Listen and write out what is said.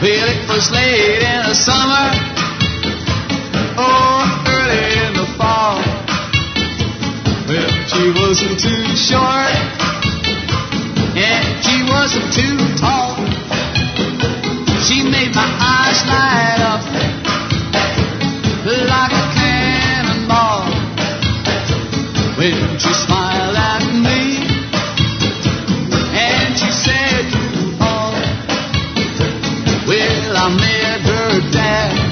Well, it was late in the summer, or early in the fall. Well, she wasn't too short, and she wasn't too tall. She made my eyes light up like a cannonball when she smiled at me, and she said, "You all." Well, I met her dad